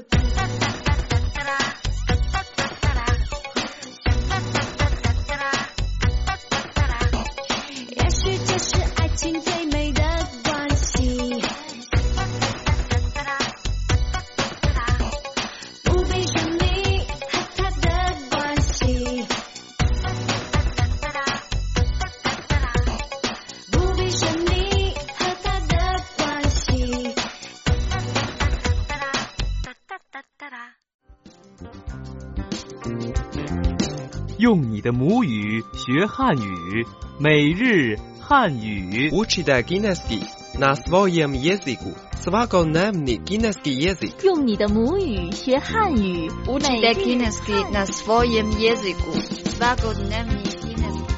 也许这是爱情最美的关系，不必说你和他的关系，不必说你和他的关系。 用你的母语学汉语，每日汉语。 Učite kineski na svojem jeziku. Svakodnevni kineski jezik. 用你的母语学汉语。 Učite kineski na svojem jeziku. Svakodnevni kineski jezik.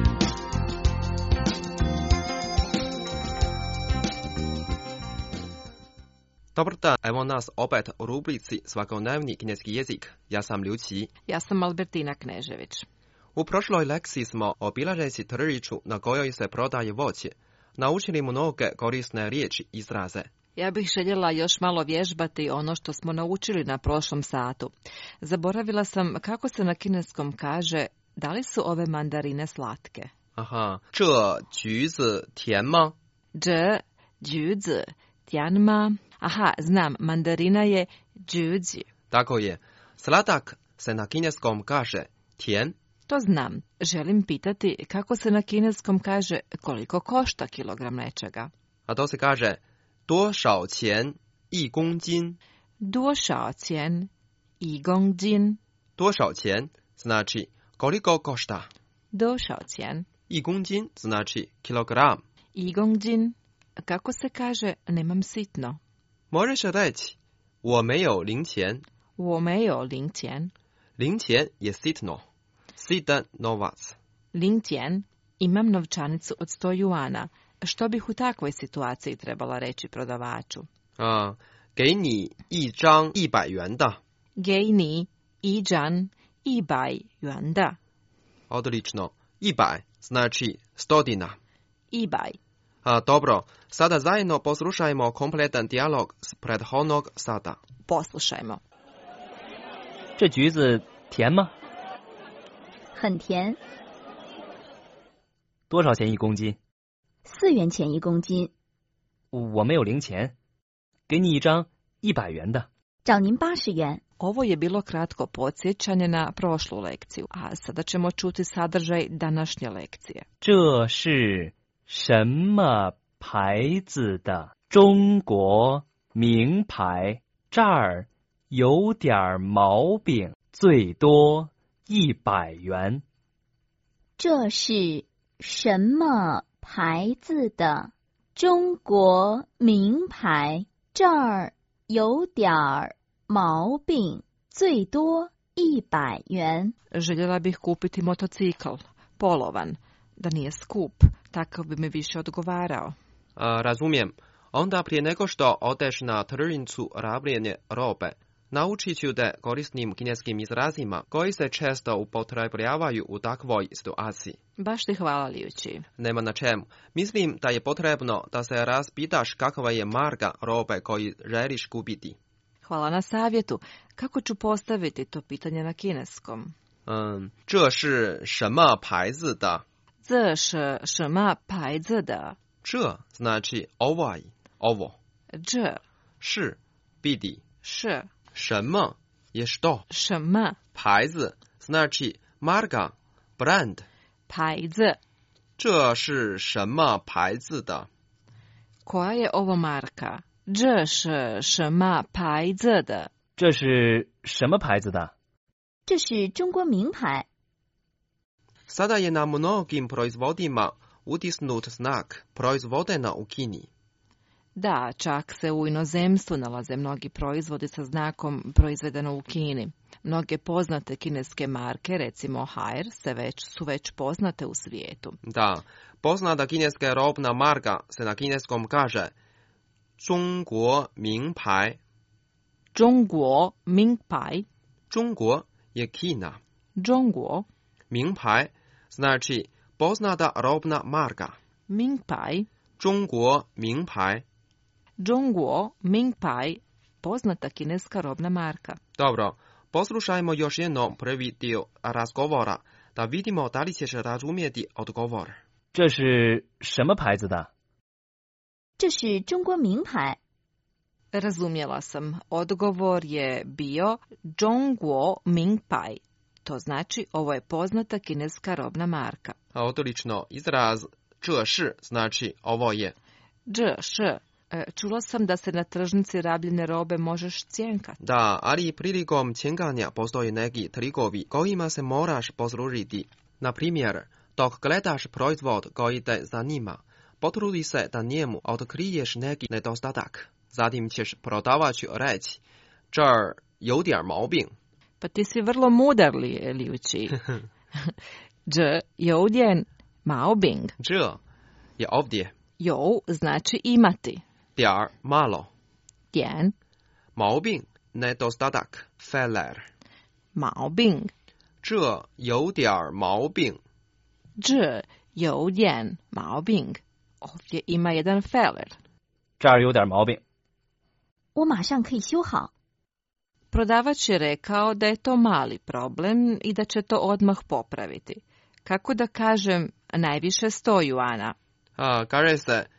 Dobar dan, evo nas opet u rubrici Svakodnevni kineski jezik. Ja sam Ljući. Ja sam Albertina Knežević. U prošloj lekciji smo obilazeći tržištu na kojoj se prodaje voće naučili mnoge korisne riječi i izraze. Ja bih željela još malo vježbati ono što smo naučili na prošlom satu. Zaboravila sam kako se na kineskom kaže da li su ove mandarine slatke. Aha, 这橘子甜吗? Juzi, Tianma. Aha, znam, mandarina je Juzi. Tako je. Sladak se na kineskom kaže tian. To znam. Želim pitati kako se na kineskom kaže koliko košta kilogram nečega. A to se kaže 多少钱一公斤. 多少钱一公斤. 多少钱 znači koliko košta. 多少钱一公斤 znači kilogram. 一公斤 kako se kaže nemam sitno. Možeš reći 我没有零钱. 我没有零钱. 零钱je sitno. Sitan novac. 零钱 imam novčanicu od 100 juana. Što bih u takvoj situaciji trebala reći prodavaču? 给你一张100元的. 给你一张100元的. Odlično. 100 znači 100. 100. Dobro, sada zajedno poslušajmo kompletan dijalog s prethodnog sata. Poslušajmo. 这橘子甜吗？ 很甜。 多少钱一公斤 ？4元钱一公斤。 我没有零钱，给你一张100元的。 找您80元。 Ovo je bilo kratko podsjećanje na prošlu lekciju, a sada ćemo čuti sadržaj današnje lekcije. 这是什么牌子的中国名牌？这儿有点毛病，最多100元。 这是什么牌子的中国名牌？这儿有点毛病，最多100元。 Željela bih kupiti motocikl, polovan, da nije skup, takav bi mi više odgovarao. Razumijem. Onda prije nego što odeš na tržnicu rabljene robe, naučit ću te korisnim kineskim izrazima koji se često upotrebljavaju u takvoj situaciji. Baš ti hvala, Liuči. Nema na čemu. Mislim da je potrebno da se raspitaš kakva je marka robe koju želiš kupiti. Hvala na savjetu. Kako ću postaviti to pitanje na kineskom? 这是什么牌子的？ 这是什么牌子的？ 这 znači ovaj, ovo. 这是 biti. 是什么 je što. 什么牌子 znači marka, brand. 牌子这是什么牌子的？ Koja je ovo marka? 这是什么牌子的？ 这是什么牌子的？ 这是中国名牌。 Sada je na mnogim proizvodima utisnut znak proizvodena u Kini. Da, čak se u inozemstvu nalaze mnogi proizvodi sa znakom proizvedeno u Kini. Mnoge poznate kineske marke, recimo Haier, su već poznate u svijetu. Da, poznata kineska robna marka se na kineskom kaže 中国名牌. 中国名牌. 中国 je Kina. 中国名牌 znači poznata robna marka. 名牌. 中国名牌. 中国名牌, poznata kineska robna marka. Dobro, poslušajmo još jednom prvi dio razgovora, da vidimo da li ćeš razumjeti odgovor. 这是什么牌子的？ 这是中国名牌。 Razumjela sam. Odgovor je bio 中国名牌. To znači ovo je poznata kineska robna marka. Odlično, izraz 这是 znači ovo je. 这是. Čula sam da se na tržnici rabljene robe možeš cjenkati. Da, ali prilikom cjenkanja postoje neki trikovi kojima se moraš poslužiti. Na primjer, dok gledaš proizvod koji te zanima, potrudi se da njemu otkriješ neki nedostatak. Zatim ćeš prodavaču reći, 这儿有点毛病. Pa ti si vrlo mudar, Liuči. 这有点毛病. 这 je ovdje. 有 znači imati. 点儿 malo. 点毛病 nedostatak, feller. 毛病. 这有点毛病. 这有点毛病. Ovdje ima jedan feller. 这儿有点毛病。 我马上可以修好。 Prodavač je rekao da je to mali problem i da će to odmah popraviti. Kako da kažem najviše 100 juana? Kaže se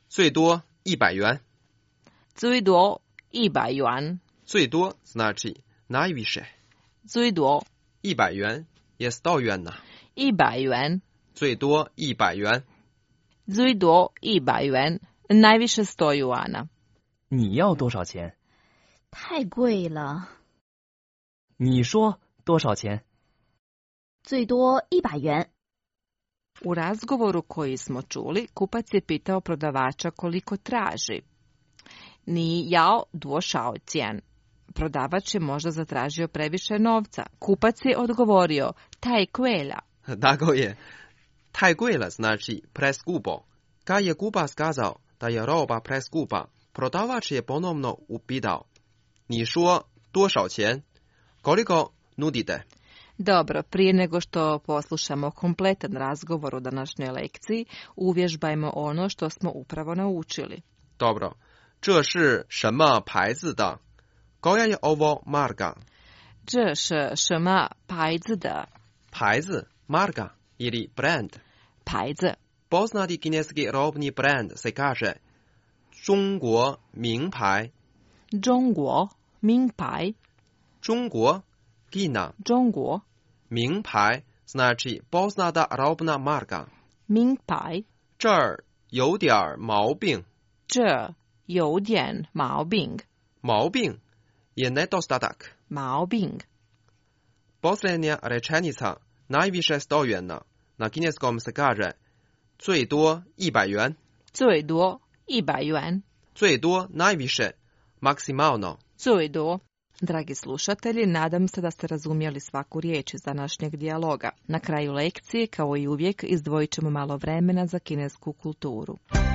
最多100元。 最多100元。 最多 znači najviše. 最多 100元 je 100 元 100元。 最多100元。 最多100元。najviše 100 juana。 你要多少钱？ 太贵了。 你说多少钱？ 最多100元。 U razgovoru koji smo čuli, kupac je pitao prodavača koliko traži. Ni jao duo shao cijen. Prodavač je možda zatražio previše novca. Kupac je odgovorio, taj kuela. Tako je. Taj kuela znači preskupo. Kad je kupac kazao da je roba preskupa, prodavač je ponovno upitao. Ni šuo duo shao cijen? Koliko nudite? Dobro, prije nego što poslušamo kompletan razgovor u današnjoj lekciji, uvježbajmo ono što smo upravo naučili. Dobro. 这是什么牌子的? Koja je ovo marka? 这是什么牌子的? 牌子, marka ili brand. 牌子. Poznati kineski robni brand se kaže 中国名牌. 中国名牌. 中国 Kina. 中国. 名牌 znači poznata robna marka. 名牌. 这儿有点毛病. 这有点毛病. 毛病 je nedostatak. 毛病. Posljednja rečenica najviše 100 juana. Na kineskom se kaže 最多100元. 最多100元. 最多 najviše, maksimalno. 最多. Dragi slušatelji, nadam se da ste razumjeli svaku riječ iz današnjeg dijaloga. Na kraju lekcije, kao i uvijek, izdvojit ćemo malo vremena za kinesku kulturu.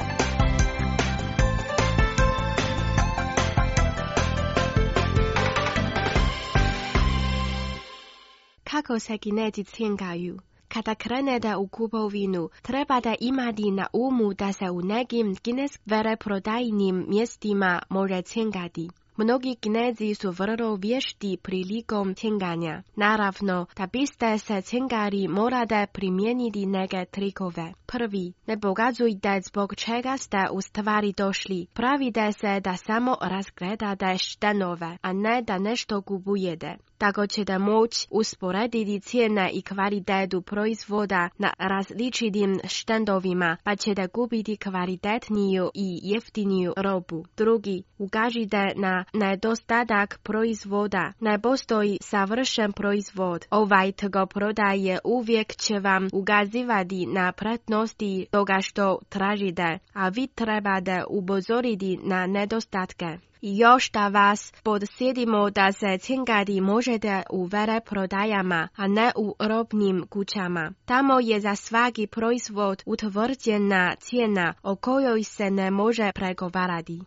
Kako se Kinezi cjenjaju? Kada krenete u kupovinu, trebate imati na umu da se u nekim kineskim veleprodajnim mjestima može cjenjati. Mnogi Kinezi su vrlo vješti prilikom cjenjanja. Naravno, da biste se cjenjali, morate primijeniti neke trikove. Prvi, ne pokazujte zbog čega ste u stvari došli. Pravite se da samo razgledate štenove, a ne da nešto kupujete. Tako ćete moći usporediti cijene i kvalitetu proizvoda na različitim štendovima, pa ćete kupiti kvalitetniju i jeftiniju robu. Drugi, ukažite na nedostatak proizvoda. Ne postoji savršen proizvod. Ovaj trgoprodaje uvijek će vam ukazivati na prednosti toga što tražite, a vi trebate upozoriti na nedostatke. I još da vas podsjetimo da se cjenjati možete u veleprodajama, a ne u robnim kućama. Tamo je za svaki proizvod utvrđena cijena o kojoj se ne može pregovarati.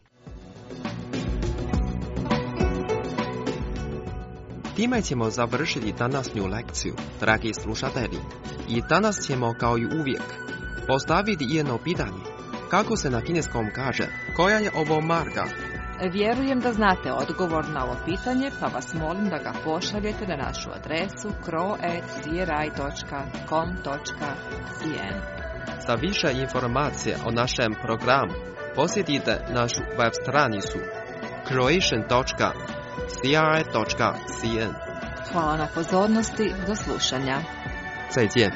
Time ćemo završiti današnju lekciju, dragi slušatelji. I danas ćemo kao i uvijek postaviti jedno pitanje. Kako se na kineskom kaže? Koja je ovo marka? Vjerujem da znate odgovor na ovo pitanje, pa vas molim da ga pošaljete na našu adresu kro@cri.com.cn. Za više informacije o našem programu posjetite našu web stranicu croatian.cri.cn. Hvala na pozornosti, do slušanja. 再见.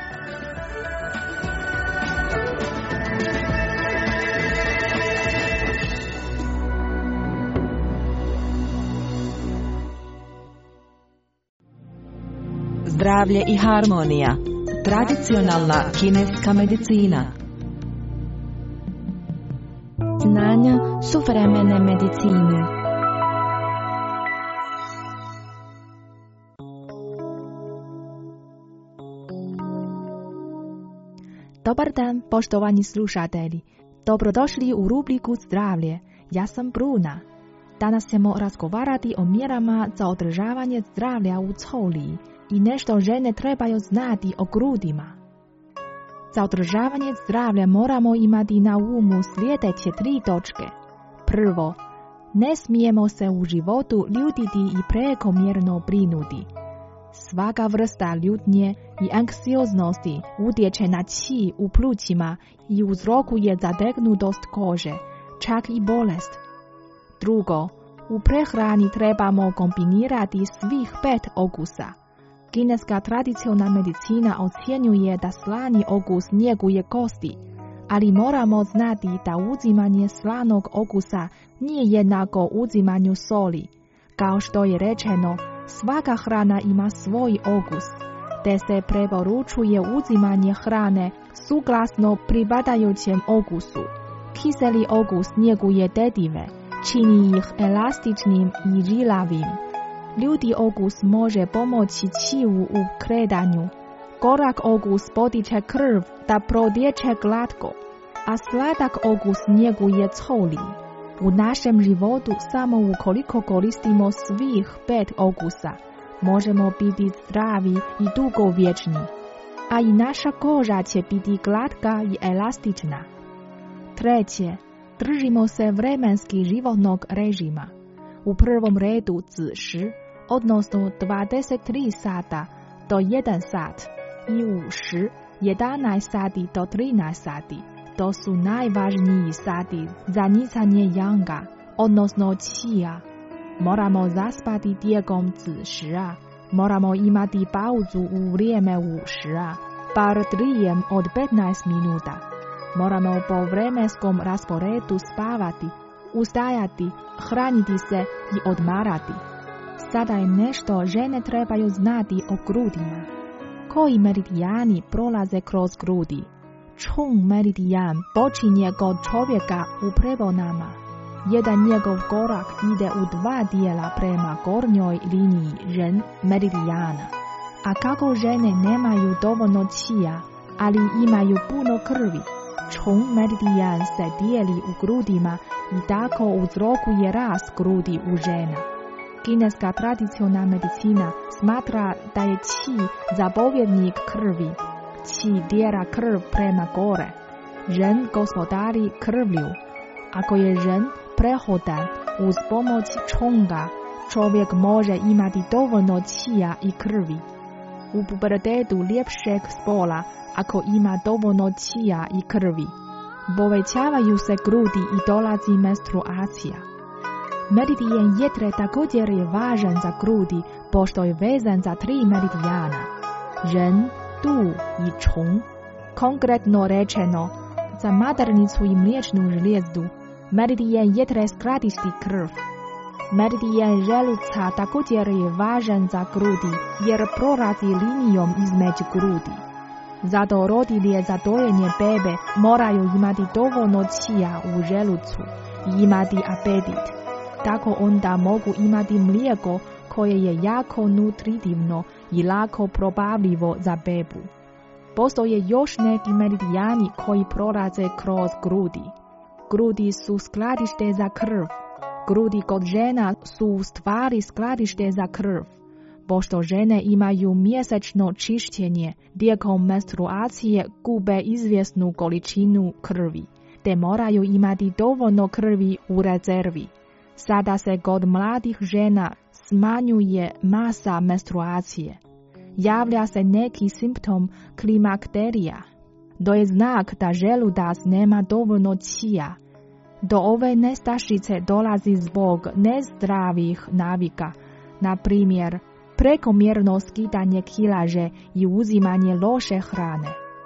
Zdravlje i harmonija. Tradicionalna kineska medicina. Znanja suvremene medicine. Dobar dan, poštovani slušatelji. Dobrodošli u rubriku Zdravlje. Ja sam Bruna. Danas ćemo razgovarati o mjerama za održavanje zdravlja u Coliji i nešto žene trebaju znati o grudima. Za održavanje zdravlja moramo imati na umu sljedeće 3 točke. Prvo, ne smijemo se u životu ljutiti i prekomjerno brinuti. Svaka vrsta ljutnje i anksioznosti utječe na ći u plućima i uzrokuje zategnutost kože, čak i bolest. Drugo, u prehrani trebamo kombinirati svih 5 okusa. Kineska tradicionalna medicina ocjenjuje da slani okus njeguje kosti, ali moramo znati da uzimanje slanog okusa nije jednako uzimanju soli. Kao što je rečeno, svaka hrana ima svoj okus, te se preporučuje uzimanje hrane suglasno pripadajućem okusu. Kiseli okus njeguje tedive, čini ih elastičnim i žilavim. Ljudi okus može pomoći ćiju u kredanju. Gorak okus potiče krv da prodječe glatko, a sladak okus njeguje coli. U našem životu samo ukoliko koristimo svih 5 okusa, možemo biti zdravi i dugovječni, a i naša koža će biti glatka i elastična. Treće, držimo se vremenski životnog režima. U prvom redu zši, odnosno 23 sata do 1 sat, i u ši, 11 sati do 13 sati. To su najvažniji sati za nicanje janga, odnosno čija. Moramo zaspati tijekom zšia. Moramo imati pauzu u vrijeme u šia, bar trijem od 15 minuta. Moramo po vremenskom rasporedu spavati, ustajati, hraniti se i odmarati. Sada je nešto žene trebaju znati o grudima. Koji meridijani prolaze kroz grudi? Čung meridijan počinje kod čovjeka u prevonama. Jedan njegov korak ide u 2 dijela prema gornjoj liniji ren meridijana. A kako žene nemaju dovoljno čija, ali imaju puno krvi, čung meridijan se dijeli u grudima i tako uzrokuje rast grudi u žena. Kineska tradicionalna medicina smatra da je ći zapovjednik krvi. Ći tjera krv prema gore. Ren gospodari krvlju. Ako je ren prehodan, uz pomoć čonga, čovjek može imati dovoljno čija i krvi. U pubertetu ljepšeg spola, ako ima dovoljno čija i krvi, povećavaju se grudi i dolazi menstruacija. Meridijan jetre također je važan za grudi, pošto je vezan za 3 meridijana. Ren, tu i čong. Konkretno rečeno, za maternicu i mliječnu žlijezdu, meridijan jetre skladišti krv. Meridijan želuca također je važan za grudi, jer prolazi linijom između grudi. Zato rodilje za dojenje bebe moraju imati dovoljno čija u želucu i imati apetit. Tako onda mogu imati mlijeko koje je jako nutritivno i lako probavljivo za bebu. Postoje još neki meridijani koji prolaze kroz grudi. Grudi su skladište za krv. Grudi kod žena su u stvari skladište za krv. Pošto žene imaju mjesečno čišćenje, tijekom menstruacije gube izvjesnu količinu krvi, te moraju imati dovoljno krvi u rezervi. Sada se kod mladih žena smanjuje masa menstruacije. Javlja se neki simptom klimakterija. To je znak da želudac nema dovoljno čija. Do ove nestašice dolazi zbog nezdravih navika, na primjer prekomjerno skidanje kilaže i uzimanje loše hrane.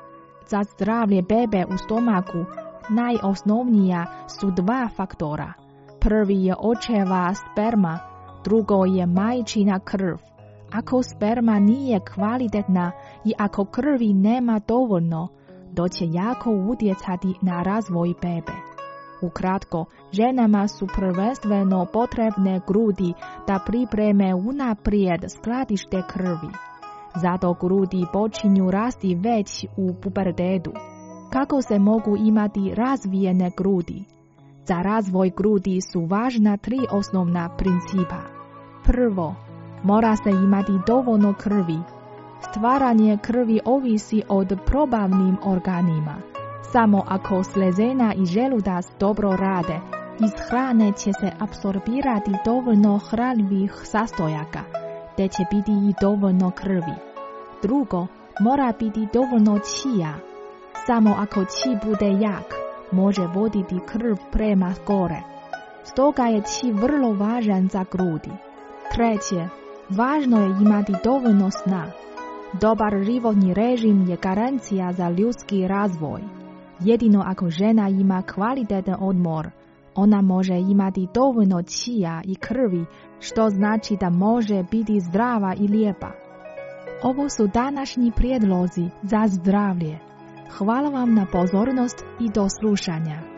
Za zdravlje bebe u stomaku najosnovnija su 2 faktora. Prvi je očeva sperma, drugo je majčina krv. Ako sperma nije kvalitetna i ako krvi nema dovoljno, to će jako utjecati na razvoj bebe. Ukratko, ženama su prvenstveno potrebne grudi da pripreme unaprijed skladište krvi. Zato grudi počinju rasti već u pubertetu. Kako se mogu imati razvijene grudi? Za razvoj grudi su važna 3 osnovna principa. Prvo, mora se imati dovoljno krvi. Stvaranje krvi ovisi od probavnim organima. Samo ako slezena i želudac dobro rade, iz hrane će se apsorbirati dovoljno hranljivih sastojaka, te će biti i dovoljno krvi. Drugo, mora biti dovoljno čija. Samo ako či bude jak, može voditi krv prema gore. Stoga je či vrlo važan za grudi. Treće, važno je imati dovoljno sna. Dobar životni režim je garancija za ljudski razvoj. Jedino ako žena ima kvalitetan odmor, ona može imati dovoljno čija i krvi, što znači da može biti zdrava i lijepa. Ovo su današnji prijedlozi za zdravlje. Hvala vam na pozornost i do slušanja.